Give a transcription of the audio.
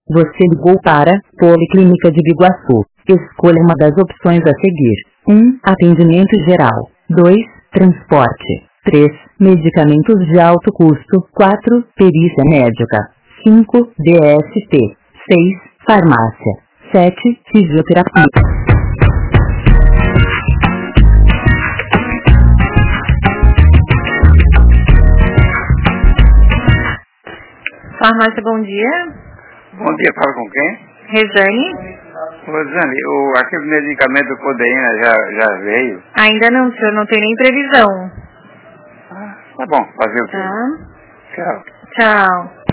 Você ligou para Policlínica de Biguaçu. Escolha uma das opções a seguir. 1. Atendimento geral. 2. Transporte. 3. Medicamentos de alto custo. 4. Perícia médica. 5. DST. 6. Farmácia. 7. Fisioterapia. Farmácia, bom dia. Bom dia, fala com quem? Rejane? Rosane, aquele medicamento do Codeína já veio? Ainda não, senhor, não tem nem previsão. Tá bom, fazer o quê? Tá. Tchau. Tchau.